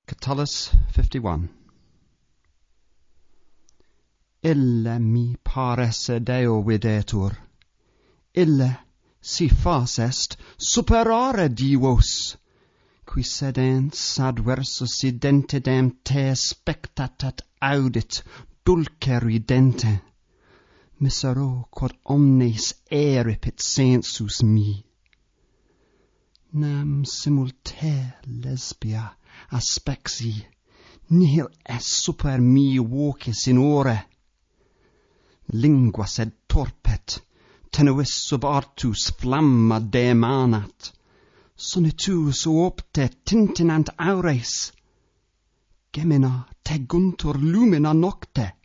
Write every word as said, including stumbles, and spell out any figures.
Catullus fifty-one. Ille mi paresse Deo videtur, ille si facest superare divos, qui sedens adversus identidem te spectatat audit dulce ridente, misero quod omnes eripit sensus mi. Nam simulte lesbia aspexi, nihil est super mi vocis in ore. Lingua sed torpet, tenuis sub artus flamma demanat, sonitus opte tintinant aures, gemina teguntur lumina nocte.